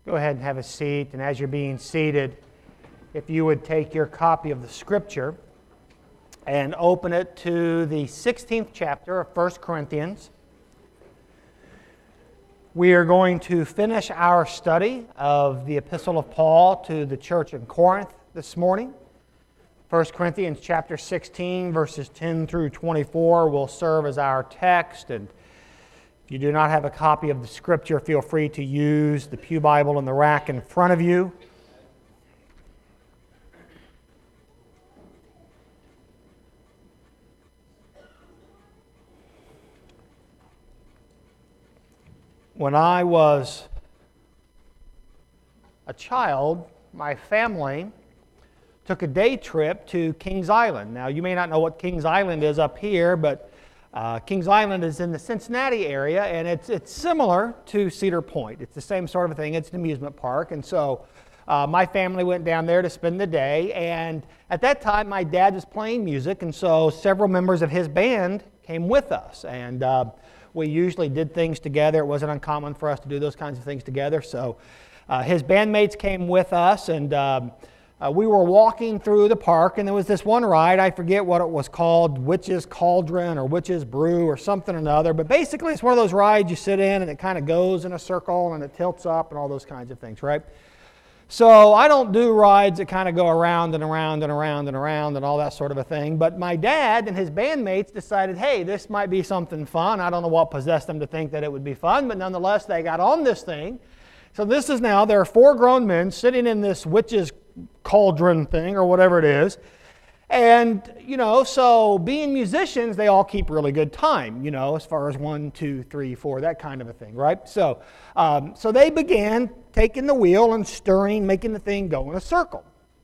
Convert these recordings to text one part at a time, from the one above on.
Go ahead and have a seat, and as you're being seated, if you would take your copy of the Scripture and open it to the 16th chapter of 1 Corinthians. We are going to finish our study of the Epistle of Paul to the church in Corinth this morning. 1 Corinthians chapter 16, verses 10 through 24 will serve as our text, and if you do not have a copy of the Scripture, feel free to use the pew Bible in the rack in front of you. When I was a child, my family took a day trip to Kings Island. Now, you may not know what Kings Island is up here, but Kings Island is in the Cincinnati area, and it's similar to Cedar Point. It's the same sort of thing. It's an amusement park, and so my family went down there to spend the day, and at that time, my dad was playing music, and so several members of his band came with us, and we usually did things together. It wasn't uncommon for us to do those kinds of things together, so his bandmates came with us, and we were walking through the park, and there was this one ride. I forget what it was called, Witch's Cauldron or Witch's Brew or something or another. But basically, it's one of those rides you sit in, and it kind of goes in a circle, and it tilts up and all those kinds of things, right? So I don't do rides that kind of go around and around and around and around and all that sort of a thing. But my dad and his bandmates decided, hey, this might be something fun. I don't know what possessed them to think that it would be fun, but nonetheless, they got on this thing. So this is now, there are four grown men sitting in this Witch's Cauldron thing or whatever it is, and so being musicians, they all keep really good time, as far as 1, 2, 3, 4, that kind of a thing, right? So they began taking the wheel and stirring, making the thing go in a circle,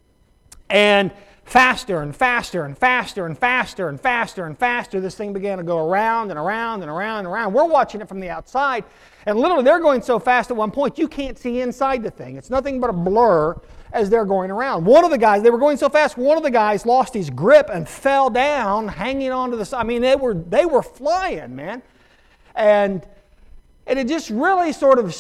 and faster and faster and faster and faster and faster and faster, this thing began to go around and around and around and around. We're watching it from the outside, and literally they're going so fast at one point you can't see inside the thing. It's nothing but a blur as they're going around. One of the guys, they were going so fast, one of the guys lost his grip and fell down, hanging onto the side. I mean, they were flying, man. And it just really sort of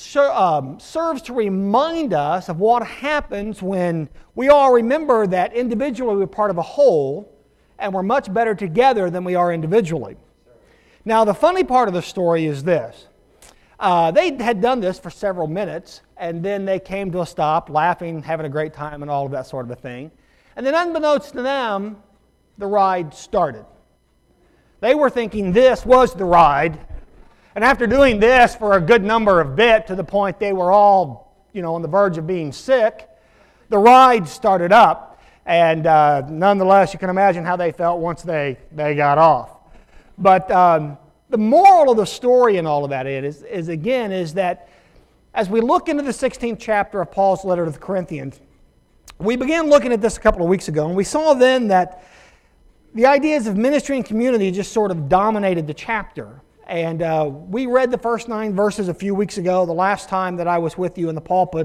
serves to remind us of what happens when we all remember that individually we're part of a whole, and we're much better together than we are individually. Now, the funny part of the story is this. They had done this for several minutes, and then they came to a stop, laughing, having a great time, and all of that sort of a thing. And then unbeknownst to them, the ride started. They were thinking this was the ride, and after doing this for a good number of bit, to the point they were all, on the verge of being sick, the ride started up, and nonetheless, you can imagine how they felt once they got off. But the moral of the story in all of that is that as we look into the 16th chapter of Paul's letter to the Corinthians, we began looking at this a couple of weeks ago, and we saw then that the ideas of ministry and community just sort of dominated the chapter. And we read the first 9 verses a few weeks ago, the last time that I was with you in the pulpit,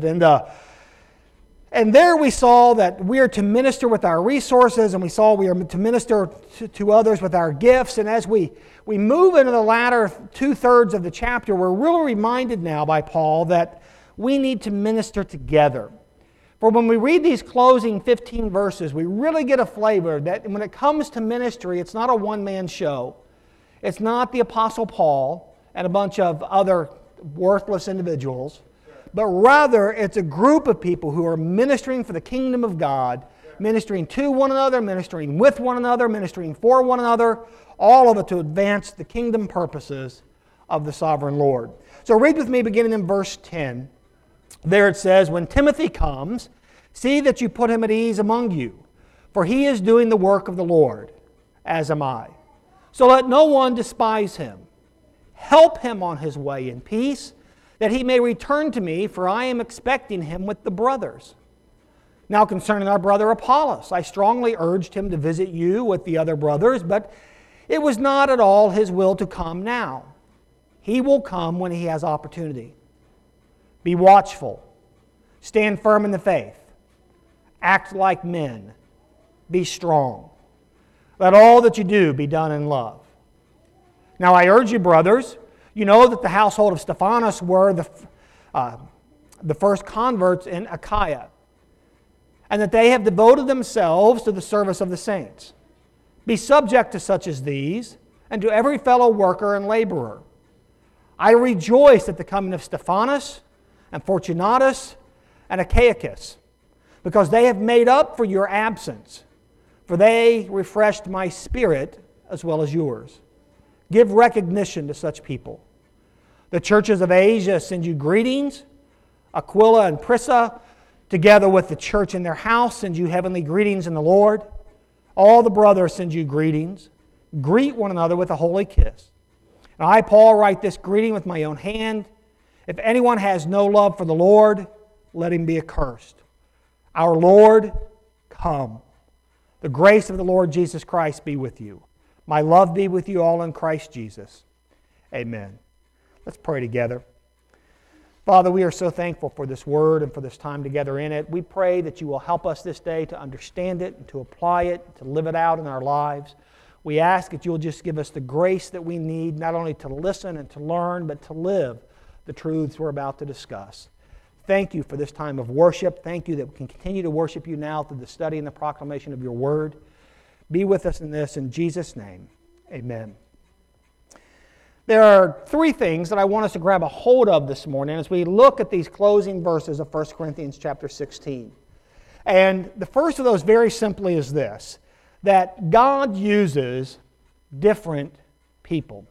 and there we saw that we are to minister with our resources, and we saw we are to minister to others with our gifts. And as we move into the latter 2/3 of the chapter, we're really reminded now by Paul that we need to minister together. For when we read these closing 15 verses, we really get a flavor that when it comes to ministry, it's not a one-man show. It's not the Apostle Paul and a bunch of other worthless individuals, but rather it's a group of people who are ministering for the kingdom of God, ministering to one another, ministering with one another, ministering for one another, all of it to advance the kingdom purposes of the sovereign Lord. So read with me beginning in verse 10. There it says, "When Timothy comes, see that you put him at ease among you, for he is doing the work of the Lord, as am I. So let no one despise him. Help him on his way in peace, that he may return to me, for I am expecting him with the brothers. Now concerning our brother Apollos, I strongly urged him to visit you with the other brothers, but it was not at all his will to come now. He will come when he has opportunity. Be watchful. Stand firm in the faith. Act like men. Be strong. Let all that you do be done in love. Now I urge you, brothers, you know that the household of Stephanas were the first converts in Achaia, and that they have devoted themselves to the service of the saints. Be subject to such as these, and to every fellow worker and laborer. I rejoice at the coming of Stephanas, and Fortunatus, and Achaicus, because they have made up for your absence, for they refreshed my spirit as well as yours. Give recognition to such people. The churches of Asia send you greetings. Aquila and Prisca, together with the church in their house, send you heavenly greetings in the Lord. All the brothers send you greetings. Greet one another with a holy kiss. And I, Paul, write this greeting with my own hand. If anyone has no love for the Lord, let him be accursed. Our Lord, come. The grace of the Lord Jesus Christ be with you. My love be with you all in Christ Jesus. Amen. Let's pray together. Father, we are so thankful for this word and for this time together in it. We pray that you will help us this day to understand it and to apply it, to live it out in our lives. We ask that you will just give us the grace that we need, not only to listen and to learn, but to live the truths we're about to discuss. Thank you for this time of worship. Thank you that we can continue to worship you now through the study and the proclamation of your word. Be with us in this in Jesus' name. Amen. There are three things that I want us to grab a hold of this morning as we look at these closing verses of 1 Corinthians chapter 16. And the first of those very simply is this, that God uses different people.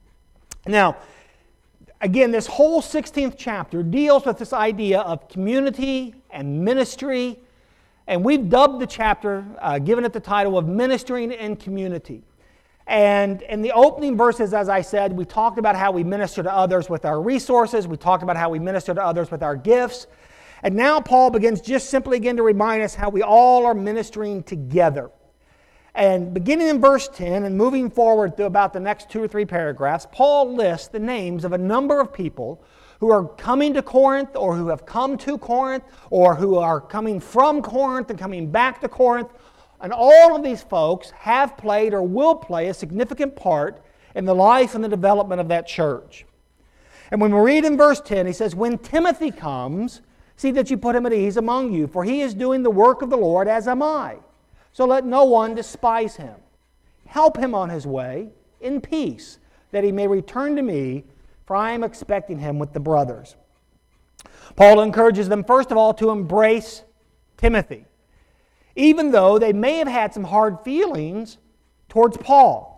Now, again, this whole 16th chapter deals with this idea of community and ministry, and we've dubbed the chapter, given it the title of Ministering in Community. And in the opening verses, as I said, we talked about how we minister to others with our resources. We talked about how we minister to others with our gifts. And now Paul begins just simply again to remind us how we all are ministering together. And beginning in verse 10 and moving forward through about the next 2 or 3 paragraphs, Paul lists the names of a number of people who are coming to Corinth or who have come to Corinth or who are coming from Corinth and coming back to Corinth. And all of these folks have played or will play a significant part in the life and the development of that church. And when we read in verse 10, he says, when Timothy comes, see that you put him at ease among you, for he is doing the work of the Lord, as am I. So let no one despise him. Help him on his way in peace, that he may return to me, for I am expecting him with the brothers. Paul encourages them, first of all, to embrace Timothy, even though they may have had some hard feelings towards Paul.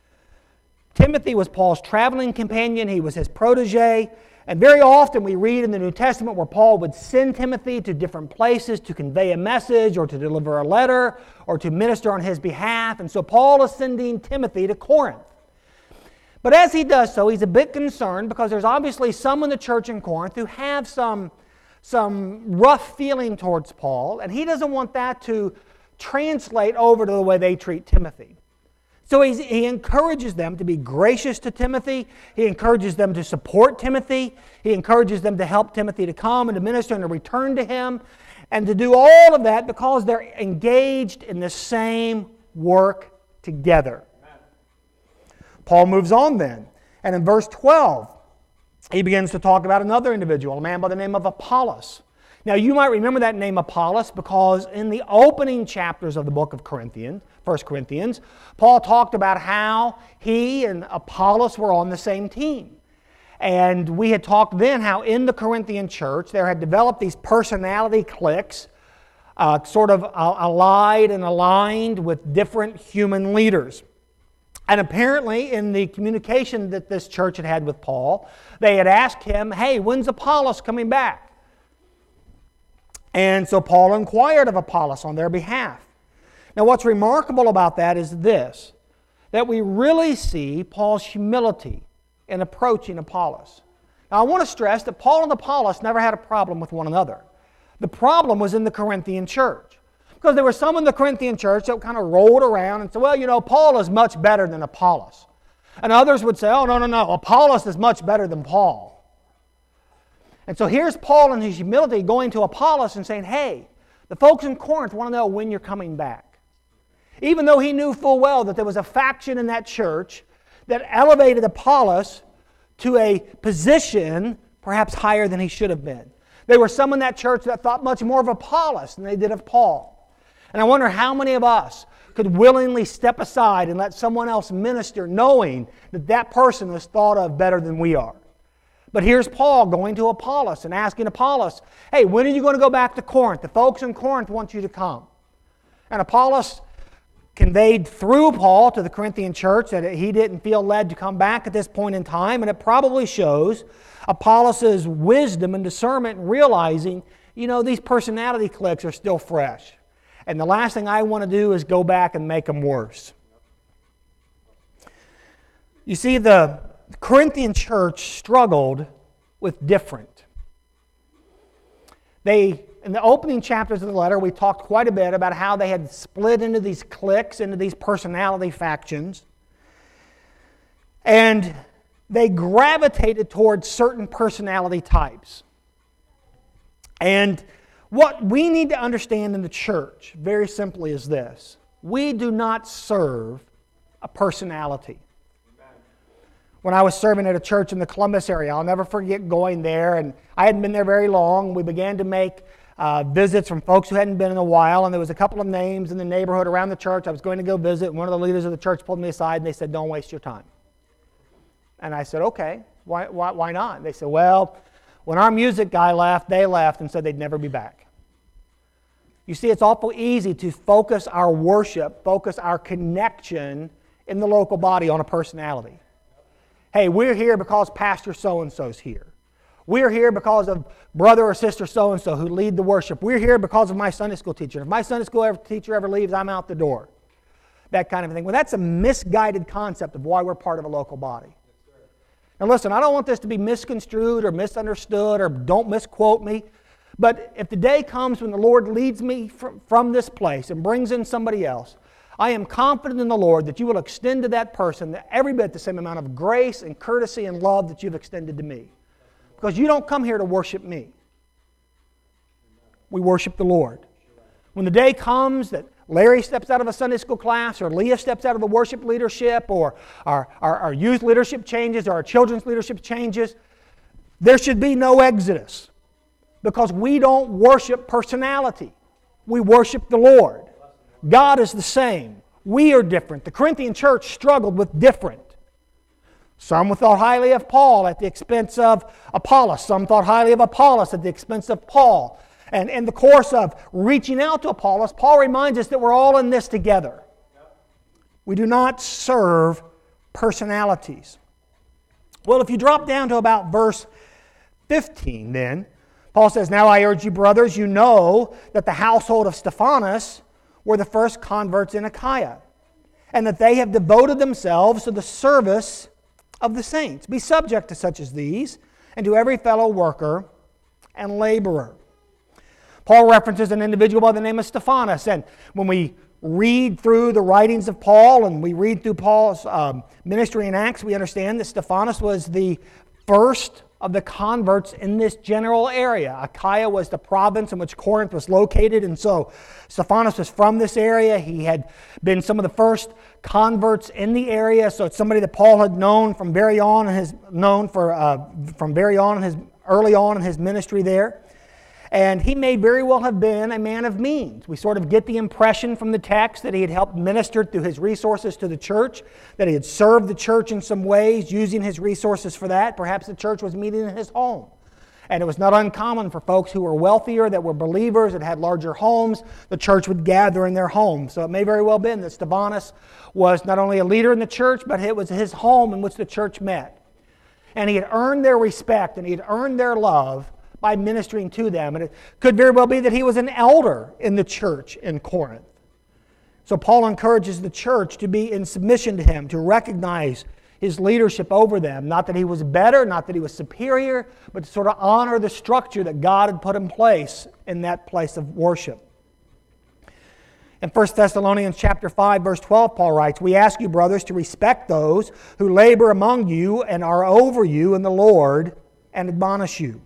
Timothy was Paul's traveling companion. He was his protege. And very often we read in the New Testament where Paul would send Timothy to different places to convey a message or to deliver a letter or to minister on his behalf. And so Paul is sending Timothy to Corinth. But as he does so, he's a bit concerned because there's obviously some in the church in Corinth who have some rough feeling towards Paul, and he doesn't want that to translate over to the way they treat Timothy. So he encourages them to be gracious to Timothy. He encourages them to support Timothy. He encourages them to help Timothy to come and to minister and to return to him, and to do all of that because they're engaged in the same work together. Amen. Paul moves on then, and in verse 12, he begins to talk about another individual, a man by the name of Apollos. Now, you might remember that name Apollos because in the opening chapters of the book of 1 Corinthians, Paul talked about how he and Apollos were on the same team. And we had talked then how in the Corinthian church there had developed these personality cliques, sort of allied and aligned with different human leaders. And apparently in the communication that this church had had with Paul, they had asked him, hey, when's Apollos coming back? And so Paul inquired of Apollos on their behalf. Now what's remarkable about that is this, that we really see Paul's humility in approaching Apollos. Now I want to stress that Paul and Apollos never had a problem with one another. The problem was in the Corinthian church. Because there were some in the Corinthian church that kind of rolled around and said, well, you know, Paul is much better than Apollos. And others would say, oh, no, Apollos is much better than Paul. And so here's Paul in his humility going to Apollos and saying, hey, the folks in Corinth want to know when you're coming back. Even though he knew full well that there was a faction in that church that elevated Apollos to a position perhaps higher than he should have been. There were some in that church that thought much more of Apollos than they did of Paul. And I wonder how many of us could willingly step aside and let someone else minister, knowing that that person is thought of better than we are. But here's Paul going to Apollos and asking Apollos, hey, when are you going to go back to Corinth? The folks in Corinth want you to come. And Apollos conveyed through Paul to the Corinthian church that he didn't feel led to come back at this point in time, and it probably shows Apollos' wisdom and discernment in realizing, these personality cliques are still fresh. And the last thing I want to do is go back and make them worse. You see, the Corinthian church struggled with different. In the opening chapters of the letter, we talked quite a bit about how they had split into these cliques, into these personality factions. And they gravitated towards certain personality types. And what we need to understand in the church, very simply, is this. We do not serve a personality. When I was serving at a church in the Columbus area, I'll never forget going there, and I hadn't been there very long. We began to make visits from folks who hadn't been in a while, and there was a couple of names in the neighborhood around the church. I was going to go visit, and one of the leaders of the church pulled me aside, and they said, "Don't waste your time." And I said, "Okay, why not?" And they said, "Well, when our music guy left, they left and said they'd never be back." You see, it's awful easy to focus our worship, focus our connection in the local body on a personality. Hey, we're here because Pastor so-and-so's here. We're here because of brother or sister so-and-so who lead the worship. We're here because of my Sunday school teacher. If my Sunday school teacher ever leaves, I'm out the door. That kind of thing. Well, that's a misguided concept of why we're part of a local body. Now listen, I don't want this to be misconstrued or misunderstood, or don't misquote me. But if the day comes when the Lord leads me from this place and brings in somebody else, I am confident in the Lord that you will extend to that person every bit the same amount of grace and courtesy and love that you've extended to me. Because you don't come here to worship me. We worship the Lord. When the day comes that Larry steps out of a Sunday school class, or Leah steps out of the worship leadership, or our youth leadership changes, or our children's leadership changes, there should be no exodus. Because we don't worship personality. We worship the Lord. God is the same. We are different. The Corinthian church struggled with different. Some thought highly of Paul at the expense of Apollos. Some thought highly of Apollos at the expense of Paul. And in the course of reaching out to Apollos, Paul reminds us that we're all in this together. We do not serve personalities. Well, if you drop down to about verse 15 then, Paul says, "Now I urge you, brothers, you know that the household of Stephanas were the first converts in Achaia, and that they have devoted themselves to the service of the saints. Be subject to such as these, and to every fellow worker and laborer." Paul references an individual by the name of Stephanas, and when we read through the writings of Paul and we read through Paul's ministry in Acts, we understand that Stephanas was the first of the converts in this general area. Achaia was the province in which Corinth was located, and so Stephanas was from this area. He had been some of the first converts in the area, so it's somebody that Paul had known from early on in his ministry there. And he may very well have been a man of means. We sort of get the impression from the text that he had helped minister through his resources to the church, that he had served the church in some ways, using his resources for that. Perhaps the church was meeting in his home. And it was not uncommon for folks who were wealthier, that were believers, that had larger homes, the church would gather in their homes. So it may very well have been that Stephanas was not only a leader in the church, but it was his home in which the church met. And he had earned their respect and he had earned their love by ministering to them. And it could very well be that he was an elder in the church in Corinth. So Paul encourages the church to be in submission to him, to recognize his leadership over them. Not that he was better, not that he was superior, but to sort of honor the structure that God had put in place in that place of worship. In 1 Thessalonians chapter 5, verse 12, Paul writes, "We ask you, brothers, to respect those who labor among you and are over you in the Lord and admonish you."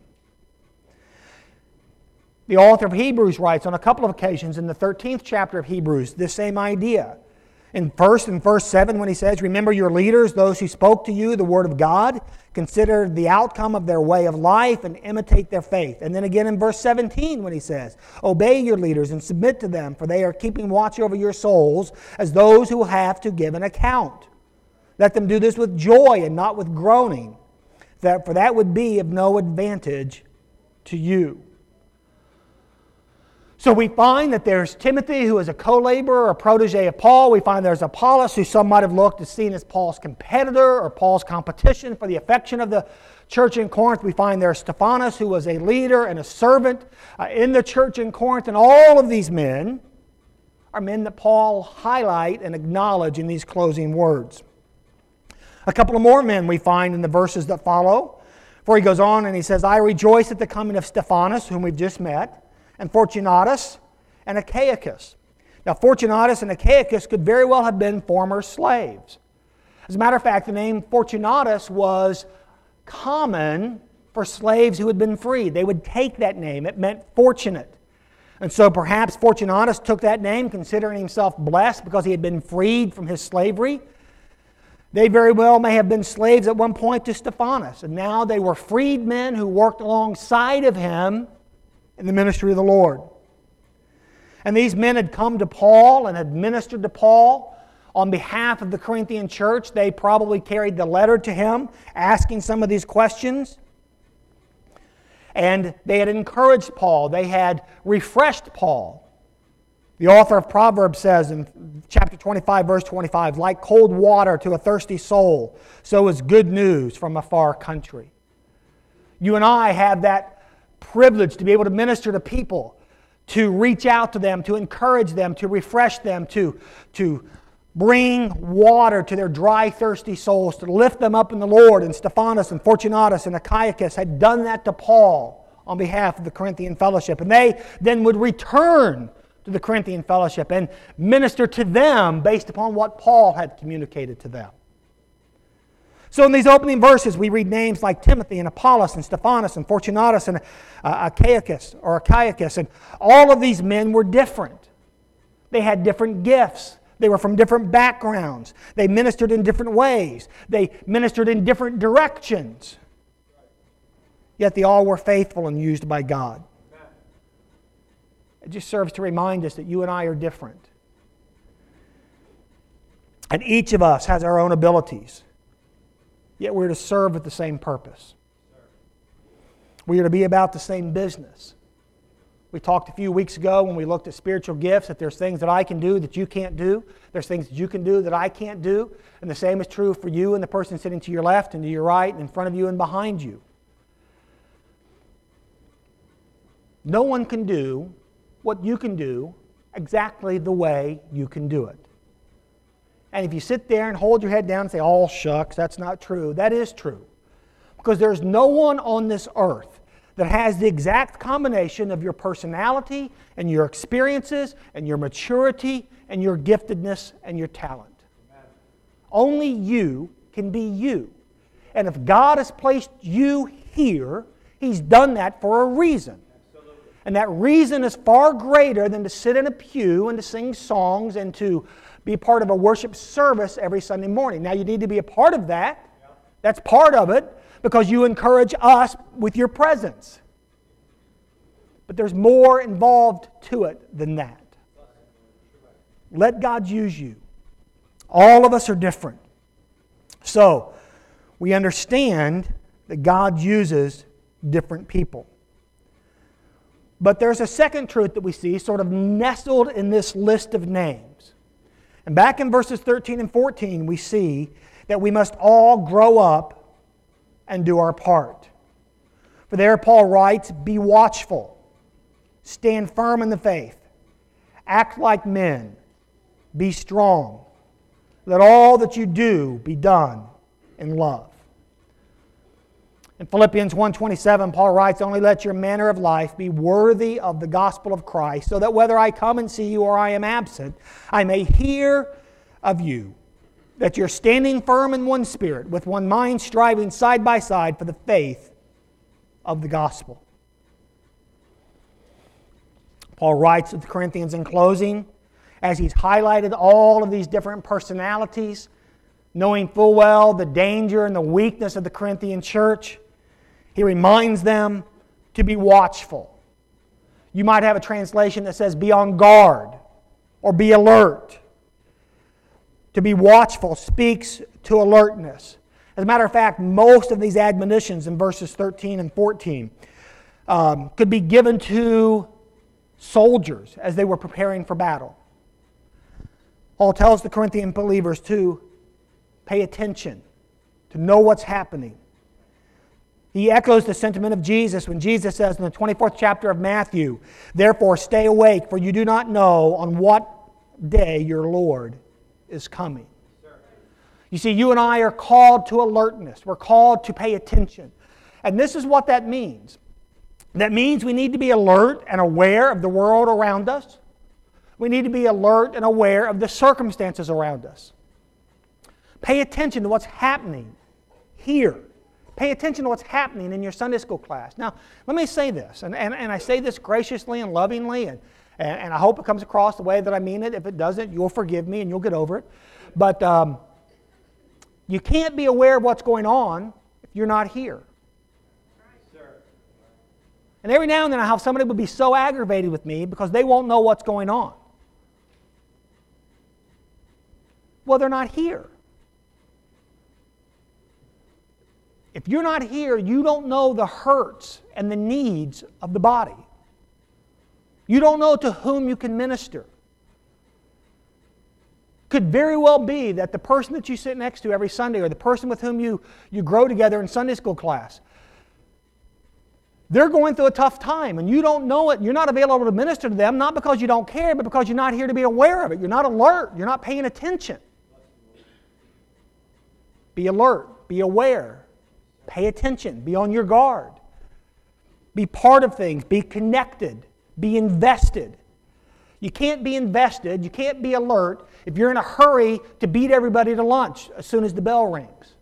The author of Hebrews writes on a couple of occasions in the 13th chapter of Hebrews this same idea. In verse 7 when he says, remember your leaders, those who spoke to you the word of God. Consider the outcome of their way of life and imitate their faith. And then again in verse 17 when he says, obey your leaders and submit to them, for they are keeping watch over your souls as those who have to give an account. Let them do this with joy and not with groaning, for that would be of no advantage to you. So we find that there's Timothy, who is a co-laborer, a protege of Paul. We find there's Apollos, who some might have looked as seen as Paul's competitor or Paul's competition for the affection of the church in Corinth. We find there's Stephanas, who was a leader and a servant in the church in Corinth. And all of these men are men that Paul highlight and acknowledge in these closing words. A couple of more men we find in the verses that follow. For he goes on and he says, I rejoice at the coming of Stephanas, whom we've just met, and Fortunatus and Achaicus. Now, Fortunatus and Achaicus could very well have been former slaves. As a matter of fact, the name Fortunatus was common for slaves who had been freed. They would take that name. It meant fortunate. And so perhaps Fortunatus took that name considering himself blessed because he had been freed from his slavery. They very well may have been slaves at one point to Stephanas, and now they were freed men who worked alongside of him in the ministry of the Lord. And these men had come to Paul and had ministered to Paul on behalf of the Corinthian church. They probably carried the letter to him asking some of these questions. And they had encouraged Paul. They had refreshed Paul. The author of Proverbs says in chapter 25, verse 25, like cold water to a thirsty soul, so is good news from a far country. You and I have that privilege to be able to minister to people, to reach out to them, to encourage them, to refresh them, to bring water to their dry, thirsty souls, to lift them up in the Lord. And Stephanas and Fortunatus and Achaicus had done that to Paul on behalf of the Corinthian fellowship. And they then would return to the Corinthian fellowship and minister to them based upon what Paul had communicated to them. So in these opening verses, we read names like Timothy and Apollos and Stephanas and Fortunatus and Achaicus, and all of these men were different. They had different gifts. They were from different backgrounds. They ministered in different ways. They ministered in different directions. Yet they all were faithful and used by God. It just serves to remind us that you and I are different. And each of us has our own abilities. Yet we're to serve with the same purpose. We are to be about the same business. We talked a few weeks ago when we looked at spiritual gifts that there's things that I can do that you can't do. There's things that you can do that I can't do. And the same is true for you and the person sitting to your left and to your right and in front of you and behind you. No one can do what you can do exactly the way you can do it. And if you sit there and hold your head down and say, oh, shucks, that's not true, that is true. Because there's no one on this earth that has the exact combination of your personality and your experiences and your maturity and your giftedness and your talent. Amen. Only you can be you. And if God has placed you here, He's done that for a reason. Absolutely. And that reason is far greater than to sit in a pew and to sing songs and to be part of a worship service every Sunday morning. Now, you need to be a part of that. That's part of it because you encourage us with your presence. But there's more involved to it than that. Let God use you. All of us are different. So, we understand that God uses different people. But there's a second truth that we see sort of nestled in this list of names. And back in verses 13 and 14, we see that we must all grow up and do our part. For there Paul writes, be watchful, stand firm in the faith, act like men, be strong. Let all that you do be done in love. In Philippians 1:27, Paul writes, only let your manner of life be worthy of the gospel of Christ, so that whether I come and see you or I am absent, I may hear of you, that you're standing firm in one spirit, with one mind, striving side by side for the faith of the gospel. Paul writes to the Corinthians in closing, as he's highlighted all of these different personalities, knowing full well the danger and the weakness of the Corinthian church, he reminds them to be watchful. You might have a translation that says be on guard or be alert. To be watchful speaks to alertness. As a matter of fact, most of these admonitions in verses 13 and 14 could be given to soldiers as they were preparing for battle. Paul tells the Corinthian believers to pay attention, to know what's happening. He echoes the sentiment of Jesus when Jesus says in the 24th chapter of Matthew, "Therefore stay awake, for you do not know on what day your Lord is coming." You see, you and I are called to alertness. We're called to pay attention. And this is what that means. That means we need to be alert and aware of the world around us. We need to be alert and aware of the circumstances around us. Pay attention to what's happening here. Pay attention to what's happening in your Sunday school class. Now, let me say this, and I say this graciously and lovingly, and I hope it comes across the way that I mean it. If it doesn't, you'll forgive me and you'll get over it. But you can't be aware of what's going on if you're not here. And every now and then I have somebody will be so aggravated with me because they won't know what's going on. Well, they're not here. If you're not here, you don't know the hurts and the needs of the body. You don't know to whom you can minister. Could very well be that the person that you sit next to every Sunday or the person with whom you grow together in Sunday school class, they're going through a tough time and you don't know it. You're not available to minister to them, not because you don't care, but because you're not here to be aware of it. You're not alert. You're not paying attention. Be alert. Be aware. Pay attention. Be on your guard. Be part of things. Be connected. Be invested. You can't be invested, you can't be alert if you're in a hurry to beat everybody to lunch as soon as the bell rings.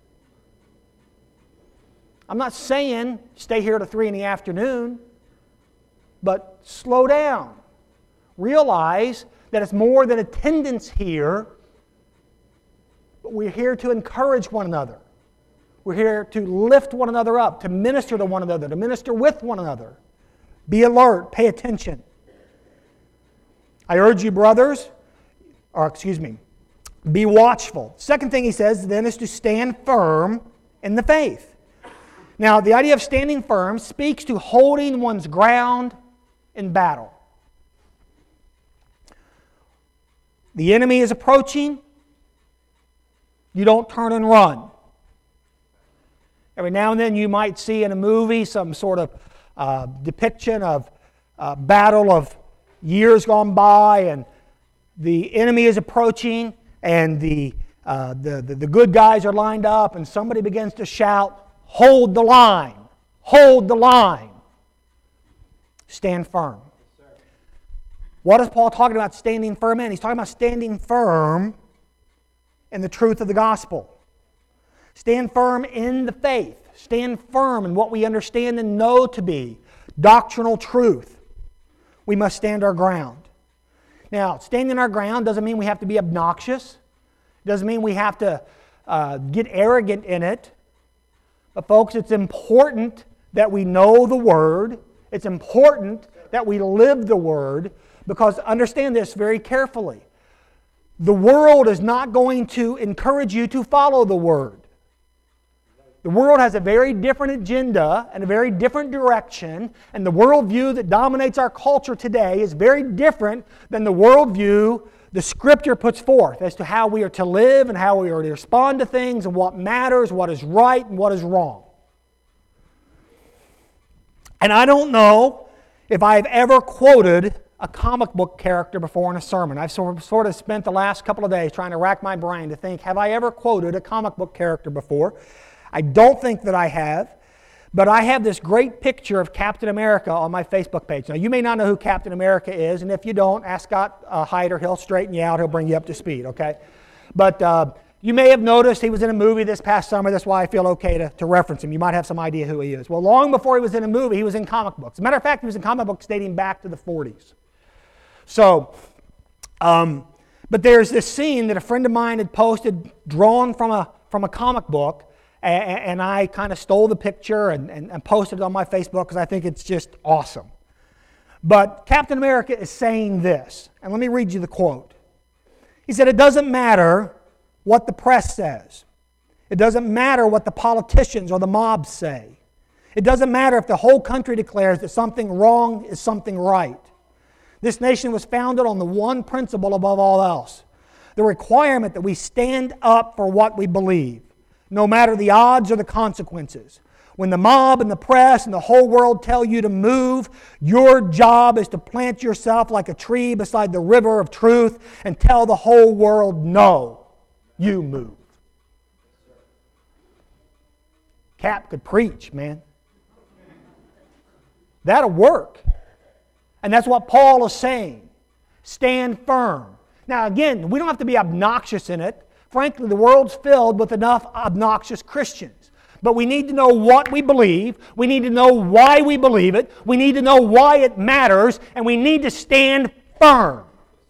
I'm not saying stay here till 3 in the afternoon, but slow down. Realize that it's more than attendance here, but we're here to encourage one another. We're here to lift one another up, to minister to one another, to minister with one another. Be alert, pay attention. I urge you, brothers, be watchful. Second thing he says then is to stand firm in the faith. Now, the idea of standing firm speaks to holding one's ground in battle. The enemy is approaching. You don't turn and run. Every now and then you might see in a movie some sort of depiction of battle of years gone by, and the enemy is approaching, and the good guys are lined up, and somebody begins to shout, "Hold the line! Hold the line!" Stand firm. What is Paul talking about standing firm in? He's talking about standing firm in the truth of the gospel. Stand firm in the faith. Stand firm in what we understand and know to be doctrinal truth. We must stand our ground. Now, standing our ground doesn't mean we have to be obnoxious. It doesn't mean we have to get arrogant in it. But folks, it's important that we know the Word. It's important that we live the Word, because understand this very carefully. The world is not going to encourage you to follow the Word. The world has a very different agenda and a very different direction, and the worldview that dominates our culture today is very different than the worldview the Scripture puts forth as to how we are to live and how we are to respond to things and what matters, what is right and what is wrong. And I don't know if I've ever quoted a comic book character before in a sermon. I've sort of spent the last couple of days trying to rack my brain to think, have I ever quoted a comic book character before? I don't think that I have, but I have this great picture of Captain America on my Facebook page. Now, you may not know who Captain America is, and if you don't, ask Scott Hyder. He'll straighten you out. He'll bring you up to speed, okay? But you may have noticed he was in a movie this past summer. That's why I feel okay to reference him. You might have some idea who he is. Well, long before he was in a movie, he was in comic books. As a matter of fact, he was in comic books dating back to the 40s. So, But there's this scene that a friend of mine had posted, drawn from a comic book, and I kind of stole the picture and posted it on my Facebook because I think it's just awesome. But Captain America is saying this, and let me read you the quote. He said, "It doesn't matter what the press says. It doesn't matter what the politicians or the mobs say. It doesn't matter if the whole country declares that something wrong is something right. This nation was founded on the one principle above all else, the requirement that we stand up for what we believe, no matter the odds or the consequences. When the mob and the press and the whole world tell you to move, your job is to plant yourself like a tree beside the river of truth and tell the whole world, no, you move." Cap could preach, man. That'll work. And that's what Paul is saying. Stand firm. Now again, we don't have to be obnoxious in it. Frankly, the world's filled with enough obnoxious Christians. But we need to know what we believe. We need to know why we believe it. We need to know why it matters. And we need to stand firm.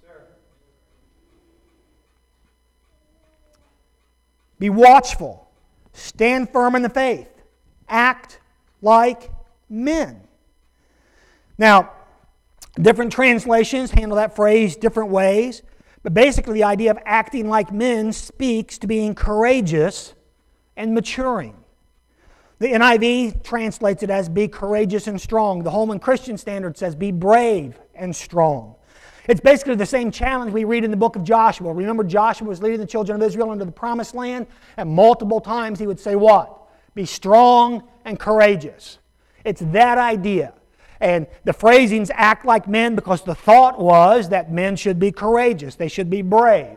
Be watchful. Stand firm in the faith. Act like men. Now, different translations handle that phrase different ways. But basically the idea of acting like men speaks to being courageous and maturing. The NIV translates it as be courageous and strong. The Holman Christian Standard says be brave and strong. It's basically the same challenge we read in the book of Joshua. Remember, Joshua was leading the children of Israel into the promised land, and multiple times he would say what? Be strong and courageous. It's that idea. And the phrasings act like men because the thought was that men should be courageous. They should be brave.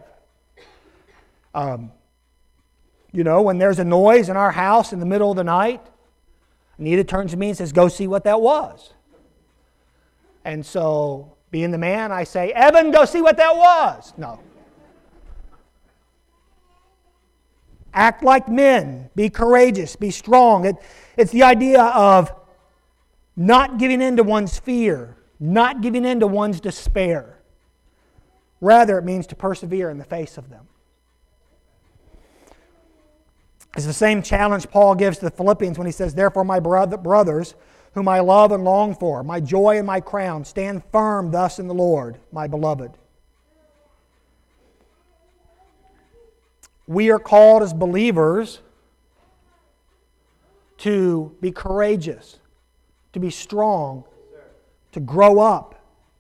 When there's a noise in our house in the middle of the night, Anita turns to me and says, "Go see what that was." And so, being the man, I say, "Evan, go see what that was." No. Act like men. Be courageous. Be strong. It's the idea of not giving in to one's fear, not giving in to one's despair. Rather, it means to persevere in the face of them. It's the same challenge Paul gives to the Philippians when he says, "Therefore, my brothers, whom I love and long for, my joy and my crown, stand firm thus in the Lord, my beloved." We are called as believers to be courageous, to be strong, to grow up.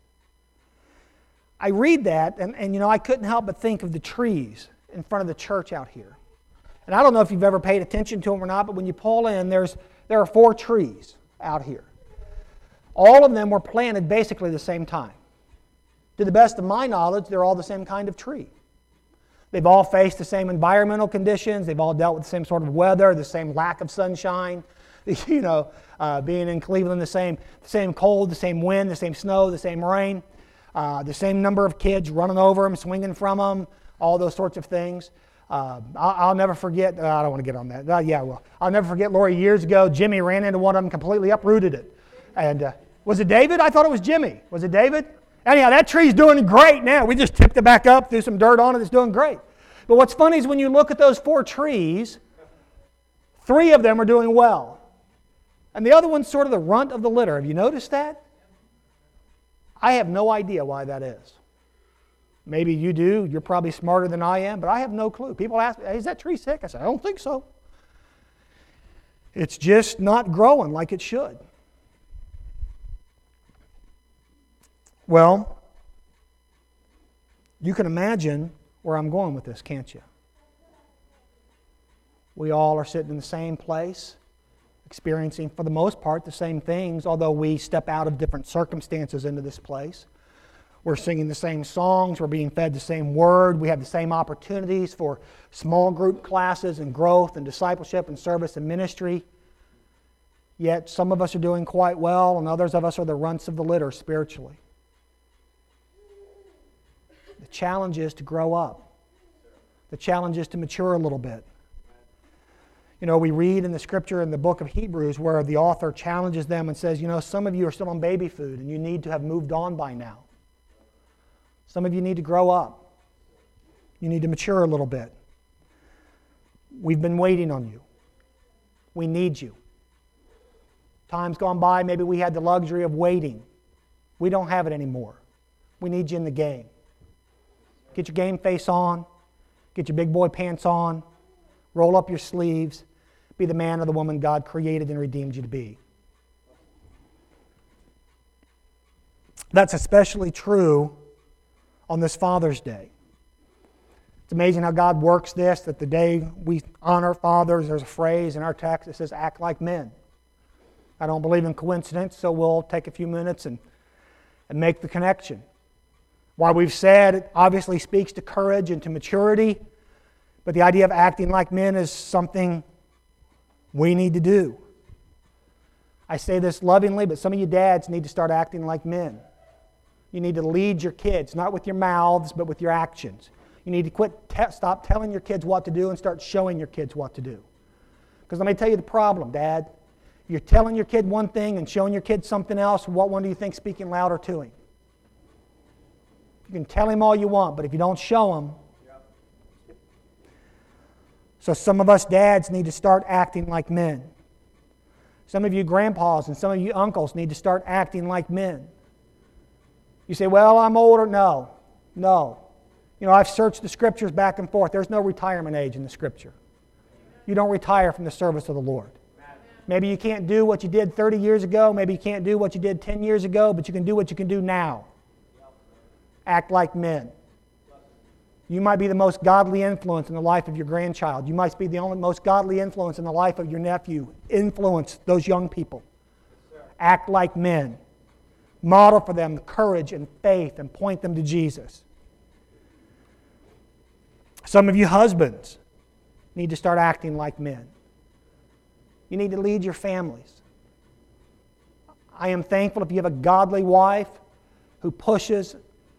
I read that, and I couldn't help but think of the trees in front of the church out here. And I don't know if you've ever paid attention to them or not, but when you pull in, there are 4 trees out here. All of them were planted basically the same time. To the best of my knowledge, they're all the same kind of tree. They've all faced the same environmental conditions. They've all dealt with the same sort of weather, the same lack of sunshine. Being in Cleveland, the same cold, the same wind, the same snow, the same rain, the same number of kids running over them, swinging from them, all those sorts of things. I'll never forget, I don't want to get on that. I'll never forget, Lori, years ago, Jimmy ran into one of them, completely uprooted it. And was it David? I thought it was Jimmy. Was it David? Anyhow, that tree's doing great now. We just tipped it back up, threw some dirt on it, it's doing great. But what's funny is when you look at those 4 trees, 3 of them are doing well. And the other one's sort of the runt of the litter. Have you noticed that? I have no idea why that is. Maybe you do. You're probably smarter than I am, but I have no clue. People ask me, "Hey, is that tree sick?" I say, "I don't think so." It's just not growing like it should. Well, you can imagine where I'm going with this, can't you? We all are sitting in the same place, experiencing, for the most part, the same things, although we step out of different circumstances into this place. We're singing the same songs. We're being fed the same word. We have the same opportunities for small group classes and growth and discipleship and service and ministry. Yet some of us are doing quite well, and others of us are the runts of the litter spiritually. The challenge is to grow up. The challenge is to mature a little bit. We read in the scripture in the book of Hebrews where the author challenges them and says, some of you are still on baby food and you need to have moved on by now. Some of you need to grow up. You need to mature a little bit. We've been waiting on you. We need you. Times gone by, maybe we had the luxury of waiting. We don't have it anymore. We need you in the game. Get your game face on. Get your big boy pants on. Roll up your sleeves. Be the man or the woman God created and redeemed you to be. That's especially true on this Father's Day. It's amazing how God works this, that the day we honor fathers, there's a phrase in our text that says, act like men. I don't believe in coincidence, so we'll take a few minutes and make the connection. While we've said it obviously speaks to courage and to maturity, but the idea of acting like men is something we need to do. I say this lovingly, but some of you dads need to start acting like men. You need to lead your kids, not with your mouths, but with your actions. You need to stop telling your kids what to do and start showing your kids what to do. Because let me tell you the problem, Dad. You're telling your kid one thing and showing your kid something else. What one do you think is speaking louder to him? You can tell him all you want, but if you don't show him. So some of us dads need to start acting like men. Some of you grandpas and some of you uncles need to start acting like men. You say, well, I'm older. No. You know, I've searched the Scriptures back and forth. There's no retirement age in the Scripture. You don't retire from the service of the Lord. Maybe you can't do what you did 30 years ago. Maybe you can't do what you did 10 years ago, but you can do what you can do now. Act like men. You might be the most godly influence in the life of your grandchild. You might be the only most godly influence in the life of your nephew. Influence those young people. Act like men. Model for them courage and faith and point them to Jesus. Some of you husbands need to start acting like men. You need to lead your families. I am thankful if you have a godly wife who pushes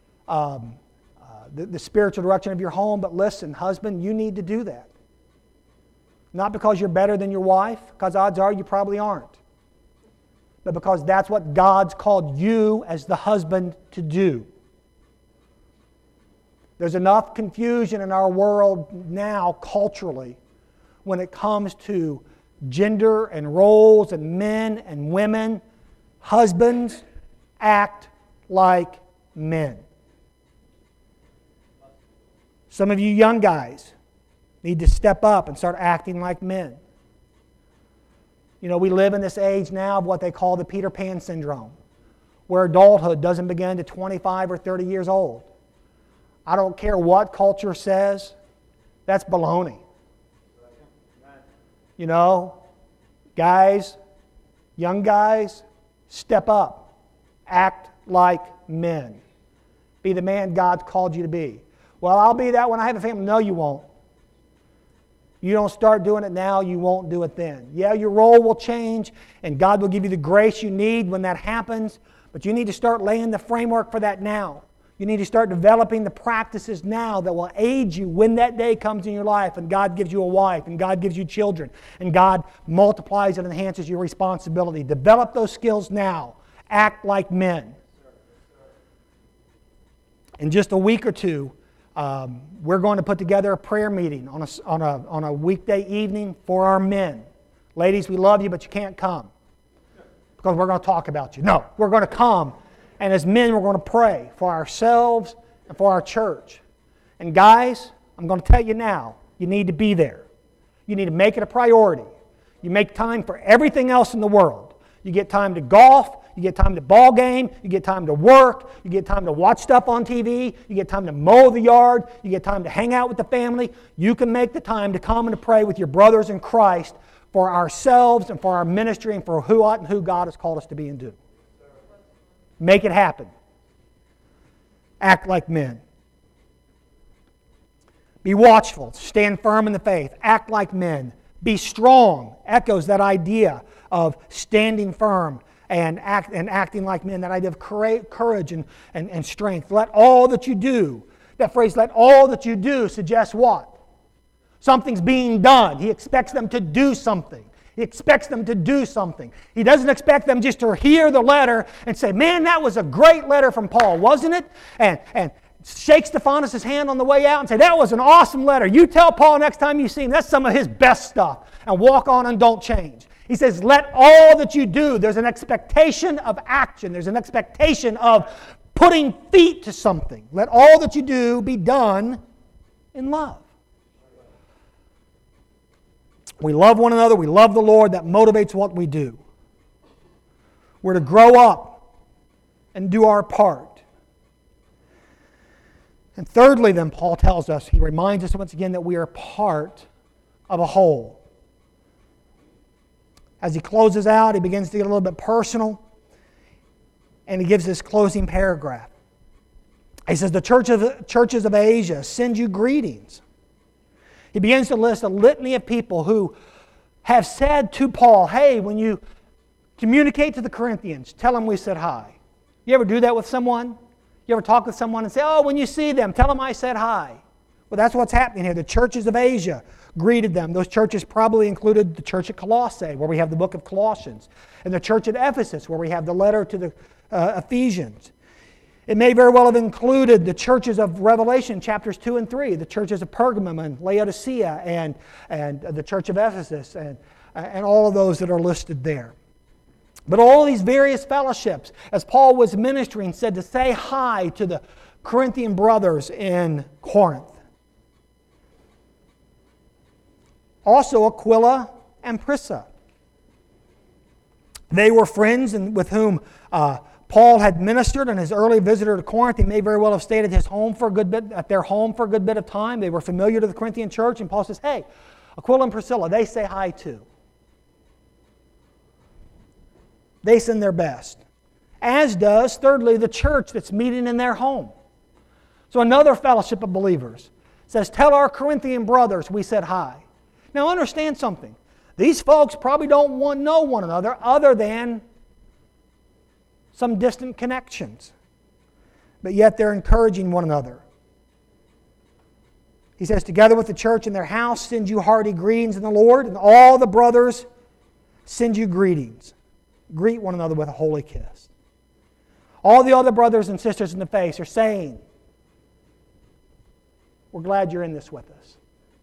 the spiritual direction of your home, but listen, husband, you need to do that. Not because you're better than your wife, because odds are you probably aren't, but because that's what God's called you as the husband to do. There's enough confusion in our world now, culturally, when it comes to gender and roles and men and women. Husbands, act like men. Some of you young guys need to step up and start acting like men. You know, we live in this age now of what they call the Peter Pan syndrome, where adulthood doesn't begin to 25 or 30 years old. I don't care what culture says, that's baloney. You know, guys, young guys, step up. Act like men. Be the man God's called you to be. Well, I'll be that when I have a family. No, you won't. You don't start doing it now, you won't do it then. Yeah, your role will change, and God will give you the grace you need when that happens, but you need to start laying the framework for that now. You need to start developing the practices now that will aid you when that day comes in your life and God gives you a wife and God gives you children and God multiplies and enhances your responsibility. Develop those skills now. Act like men. In just a week or two, we're going to put together a prayer meeting on a weekday evening for our men. Ladies, we love you, but you can't come because we're going to talk about you. No, we're going to come. And as men, we're going to pray for ourselves and for our church. And guys, I'm going to tell you now, you need to be there. You need to make it a priority. You make time for everything else in the world. You get time to golf, you get time to ball game, you get time to work, you get time to watch stuff on TV, you get time to mow the yard, you get time to hang out with the family. You can make the time to come and to pray with your brothers in Christ for ourselves and for our ministry and for who God has called us to be and do. Make it happen. Act like men. Be watchful. Stand firm in the faith. Act like men. Be strong. Echoes that idea of standing firm and acting like men. That idea of courage and strength. Let all that you do, that phrase, let all that you do, suggests what? Something's being done. He expects them to do something. He expects them to do something. He doesn't expect them just to hear the letter and say, man, that was a great letter from Paul, wasn't it? And shake Stephanas' hand on the way out and say, that was an awesome letter. You tell Paul next time you see him, that's some of his best stuff. And walk on and don't change. He says, let all that you do, there's an expectation of action. There's an expectation of putting feet to something. Let all that you do be done in love. We love one another. We love the Lord. That motivates what we do. We're to grow up and do our part. And thirdly, then, Paul tells us, he reminds us once again that we are part of a whole. As he closes out, he begins to get a little bit personal, and he gives this closing paragraph. He says, the churches of Asia send you greetings. He begins to list a litany of people who have said to Paul, hey, when you communicate to the Corinthians, tell them we said hi. You ever do that with someone? You ever talk with someone and say, oh, when you see them, tell them I said hi. Well, that's what's happening here. The churches of Asia greeted them. Those churches probably included the church at Colossae, where we have the book of Colossians, and the church at Ephesus, where we have the letter to the Ephesians. It may very well have included the churches of Revelation, chapters 2 and 3, the churches of Pergamum and Laodicea and the church of Ephesus and all of those that are listed there. But all these various fellowships, as Paul was ministering, said to say hi to the Corinthian brothers in Corinth. Also Aquila and Prisca. They were friends and with whom Paul had ministered on his early visitor to Corinth. He may very well have stayed at their home for a good bit of time. They were familiar to the Corinthian church, and Paul says, hey, Aquila and Priscilla, they say hi too. They send their best. As does, thirdly, the church that's meeting in their home. So another fellowship of believers says, tell our Corinthian brothers we said hi. Now understand something. These folks probably don't know one another other than some distant connections. But yet they're encouraging one another. He says, together with the church in their house, send you hearty greetings in the Lord, and all the brothers send you greetings. Greet one another with a holy kiss. All the other brothers and sisters in the faith are saying, we're glad you're in this with us.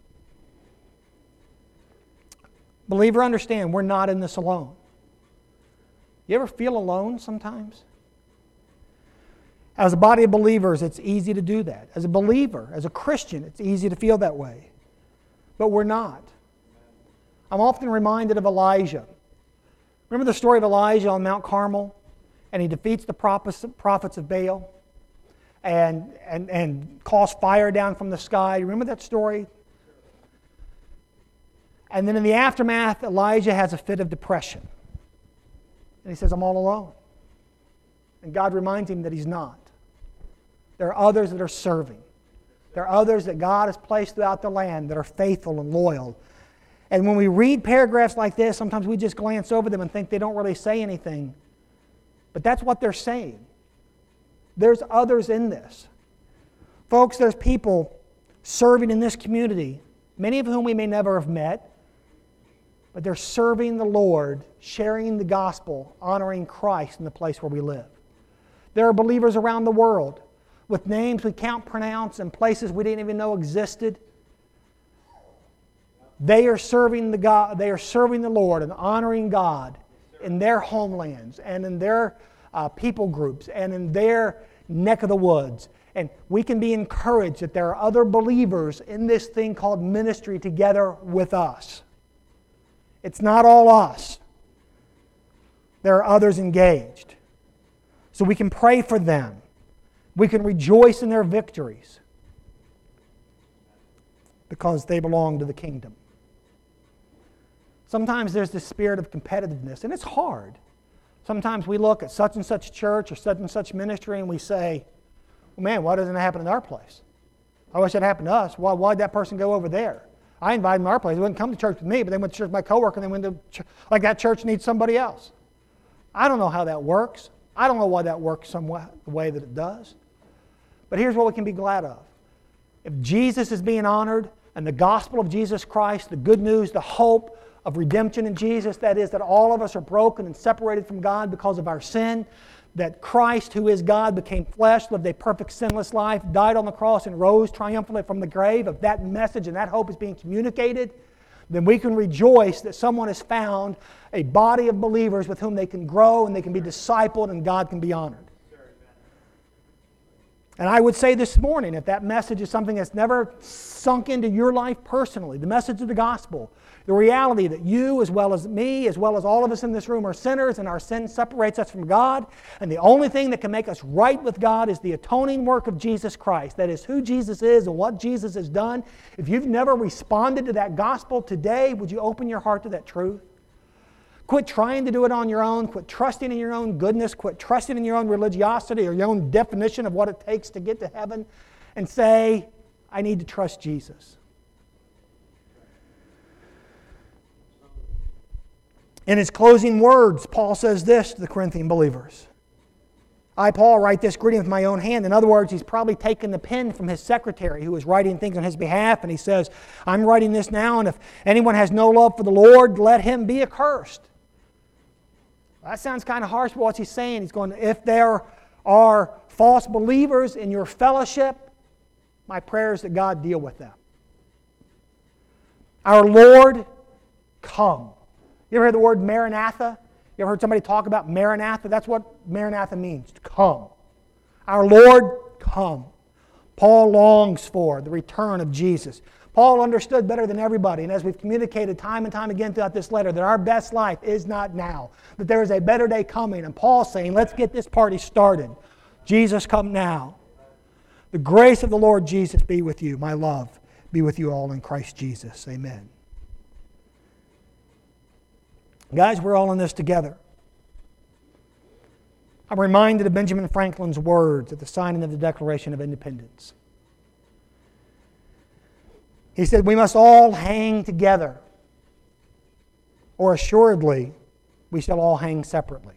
Believer, understand, we're not in this alone. You ever feel alone sometimes? As a body of believers, it's easy to do that. As a believer, as a Christian, it's easy to feel that way. But we're not. I'm often reminded of Elijah. Remember the story of Elijah on Mount Carmel? And he defeats the prophets of Baal and calls fire down from the sky. Remember that story? And then in the aftermath, Elijah has a fit of depression. And he says, I'm all alone. And God reminds him that he's not. There are others that are serving. There are others that God has placed throughout the land that are faithful and loyal. And when we read paragraphs like this, sometimes we just glance over them and think they don't really say anything. But that's what they're saying. There's others in this. Folks, there's people serving in this community, many of whom we may never have met, but they're serving the Lord, sharing the gospel, honoring Christ in the place where we live. There are believers around the world with names we can't pronounce and places we didn't even know existed. They are serving the Lord and honoring God in their homelands and in their people groups and in their neck of the woods. And we can be encouraged that there are other believers in this thing called ministry together with us. It's not all us. There are others engaged. So we can pray for them. We can rejoice in their victories because they belong to the kingdom. Sometimes there's this spirit of competitiveness, and it's hard. Sometimes we look at such and such church or such and such ministry and we say, well, man, why doesn't it happen in our place? I wish it happened to us. Why'd that person go over there? I invited them to our place. They wouldn't come to church with me, but they went to church with my coworker and they went to church. Like that church needs somebody else. I don't know how that works. I don't know why that works the way that it does. But here's what we can be glad of. If Jesus is being honored and the gospel of Jesus Christ, the good news, the hope of redemption in Jesus, that is that all of us are broken and separated from God because of our sin, that Christ, who is God, became flesh, lived a perfect sinless life, died on the cross, and rose triumphantly from the grave, if that message and that hope is being communicated, then we can rejoice that someone has found a body of believers with whom they can grow and they can be discipled and God can be honored. And I would say this morning, if that message is something that's never sunk into your life personally, the message of the gospel, the reality that you, as well as me, as well as all of us in this room are sinners and our sin separates us from God, and the only thing that can make us right with God is the atoning work of Jesus Christ. That is who Jesus is and what Jesus has done. If you've never responded to that gospel today, would you open your heart to that truth? Quit trying to do it on your own. Quit trusting in your own goodness. Quit trusting in your own religiosity or your own definition of what it takes to get to heaven. And say, I need to trust Jesus. In his closing words, Paul says this to the Corinthian believers. I, Paul, write this greeting with my own hand. In other words, he's probably taken the pen from his secretary who was writing things on his behalf, and he says, I'm writing this now, and if anyone has no love for the Lord, let him be accursed. That sounds kind of harsh, but what's he saying? He's going, if there are false believers in your fellowship, my prayer is that God deal with them. Our Lord, come. You ever heard the word Maranatha? You ever heard somebody talk about Maranatha? That's what Maranatha means, to come. Our Lord, come. Paul longs for the return of Jesus. Paul understood better than everybody, and as we've communicated time and time again throughout this letter, that our best life is not now, that there is a better day coming. And Paul's saying, let's get this party started. Jesus, come now. The grace of the Lord Jesus be with you, my love, be with you all in Christ Jesus. Amen. Guys, we're all in this together. I'm reminded of Benjamin Franklin's words at the signing of the Declaration of Independence. He said, we must all hang together, or assuredly, we shall all hang separately.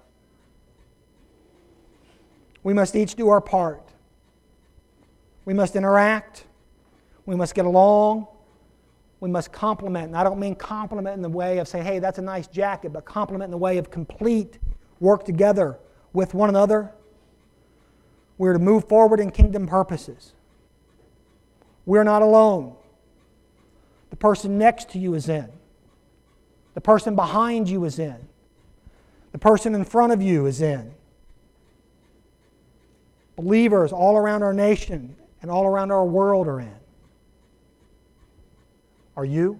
We must each do our part. We must interact. We must get along. We must compliment. And I don't mean compliment in the way of saying, hey, that's a nice jacket, but compliment in the way of complete work together with one another. We're to move forward in kingdom purposes. We're not alone. The person next to you is in. The person behind you is in. The person in front of you is in. Believers all around our nation and all around our world are in. Are you?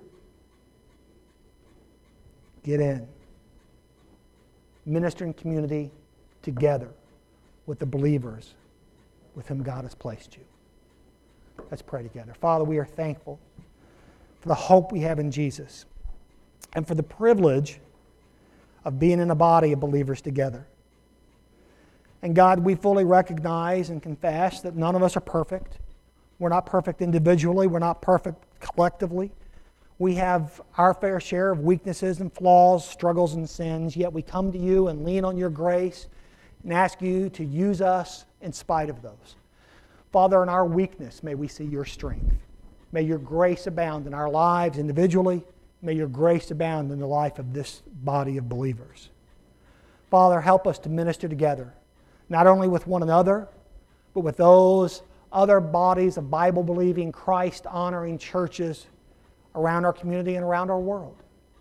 Get in. Ministering community together with the believers with whom God has placed you. Let's pray together. Father, we are thankful for the hope we have in Jesus and for the privilege of being in a body of believers together. And God, we fully recognize and confess that none of us are perfect. We're not perfect individually. We're not perfect collectively. We have our fair share of weaknesses and flaws, struggles and sins, yet we come to you and lean on your grace and ask you to use us in spite of those. Father, in our weakness, may we see your strength. May your grace abound in our lives individually. May your grace abound in the life of this body of believers. Father, help us to minister together, not only with one another, but with those other bodies of Bible-believing, Christ-honoring churches around our community and around our world.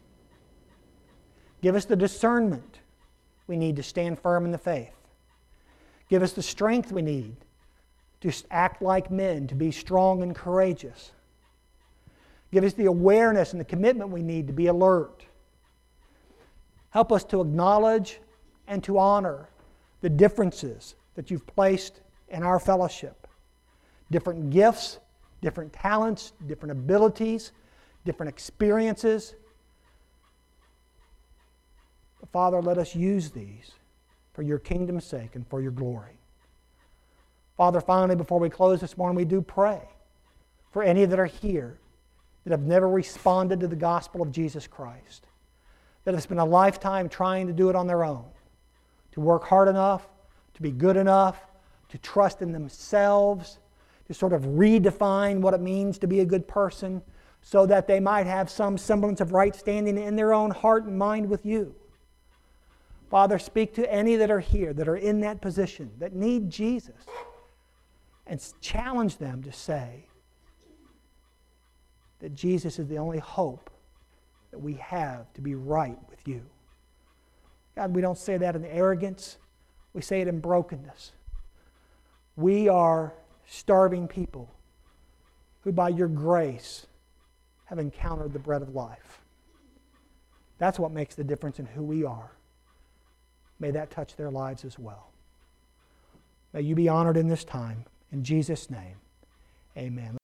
Give us the discernment we need to stand firm in the faith. Give us the strength we need to act like men, to be strong and courageous. Give us the awareness and the commitment we need to be alert. Help us to acknowledge and to honor the differences that you've placed in our fellowship. Different gifts, different talents, different abilities, different experiences. But Father, let us use these for your kingdom's sake and for your glory. Father, finally, before we close this morning, we do pray for any that are here that have never responded to the gospel of Jesus Christ, that have spent a lifetime trying to do it on their own, to work hard enough, to be good enough, to trust in themselves, to sort of redefine what it means to be a good person so that they might have some semblance of right standing in their own heart and mind with you. Father, speak to any that are here, that are in that position, that need Jesus, and challenge them to say that Jesus is the only hope that we have to be right with you. God, we don't say that in arrogance. We say it in brokenness. We are starving people who by your grace have encountered the bread of life. That's what makes the difference in who we are. May that touch their lives as well. May you be honored in this time. In Jesus' name, amen.